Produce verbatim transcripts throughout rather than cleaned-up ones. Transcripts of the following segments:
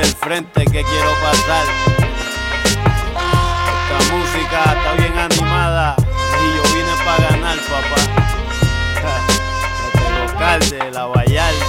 el frente que quiero pasar. Esta música está bien animada y yo vine para ganar, papá. Desde el local de La Vallarde,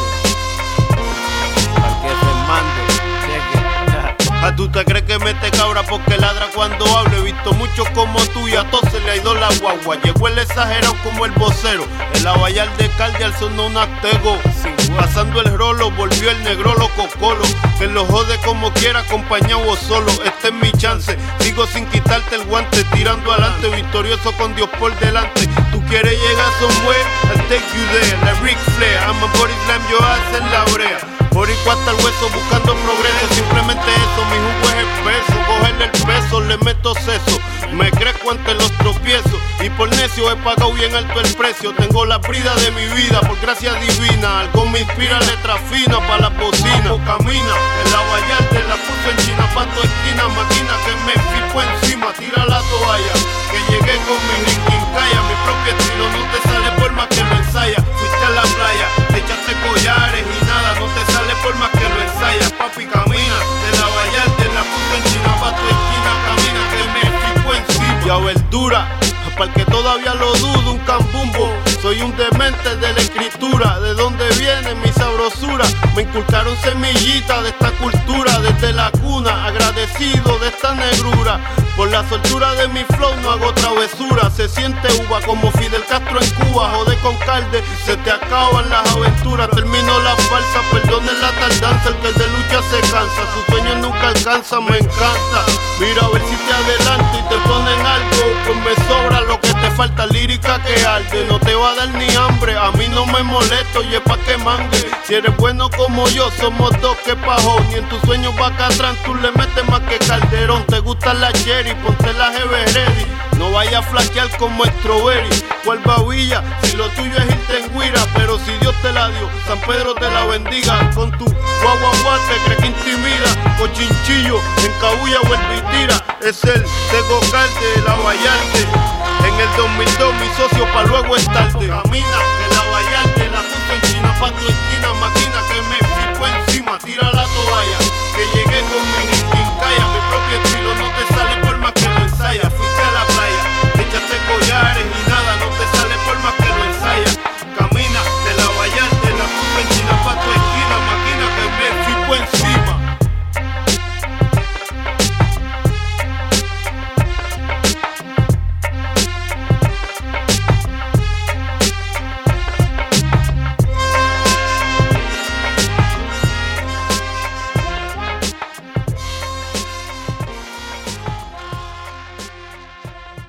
Parque Fernando, cheque. ¿A tú te crees que mete cabra porque ladra cuando hablo? He visto muchos como tú y a todos se le ha ido la guagua. Llegó el exagerado como el vocero. En La Vallarde Calde al sonó un aztego. Pasando el rolo, volvió el negro loco colo. Que lo jode como quiera, acompañado o solo. Este es mi chance, sigo sin quitarte el guante. Tirando adelante, victorioso con Dios por delante. Tú quieres llegar somewhere, I'll take you there. La Ric Flair, I'm a body slam, yo hacer la brea. Boricua hasta el hueso buscando progreso. Simplemente eso, mi jugo es espeso. Cogerle el peso, le meto seso. Me crezco ante los tropiezos y por necio he pagado bien alto el precio. Tengo la brida de mi vida por gracia divina. Algo me inspira, letra fina pa' la bocina. O camina, en La Vallarde la puso en China, pato esquina, máquina que me fijo encima. Tira la toalla, que llegué con mi Linkin Kaya. Mi propio estilo no te sale por más que lo ensaya. Fuiste a la playa, te echaste collares y nada, no te sale por más que lo ensayas. Papi camina, de La Vallarde la puso en China, pato esquina, camina que me fijo encima. Y a verdura, para el que todavía lo dudo, un cambumbo. Soy un demente de la escritura. ¿De dónde viene mi sabrosura? Me inculcaron semillitas de esta cultura. Desde la cuna, agradecido de esta negrura. Por la soltura de mi flow no hago travesura. Se siente uva como Fidel Castro en Cuba. Jode con calde, se te acaban las aventuras. Termino la falsa, perdonen la tardanza. El que de lucha se cansa, sus sueños nunca alcanza. Me encanta, mira a ver si te adelanto y te ponen algo. Pues me sobra lo que te falta, lírica que arde. No te va a dar ni hambre, a mí no me molesto y es pa' que mangue. Si eres bueno como yo, somos dos que pajón. Y en tus sueños Bacatrán tú le metes más que Calderón. Te gustan las Jerry, ponte la G B ready. No vaya a flaquear como Strawberry. ¿Cuál babilla? Si lo tuyo es irte en guira. Pero si Dios te la dio, San Pedro te la bendiga. Con tu guaguaguá te crees que intimida. Cochinchillo, encabulla, vuelve y tira. Es el Tego Calde de La Vallarde. En el dos mil dos mi socio pa' luego es tarde. Camina, que La Vallarde la puso en China pa' tu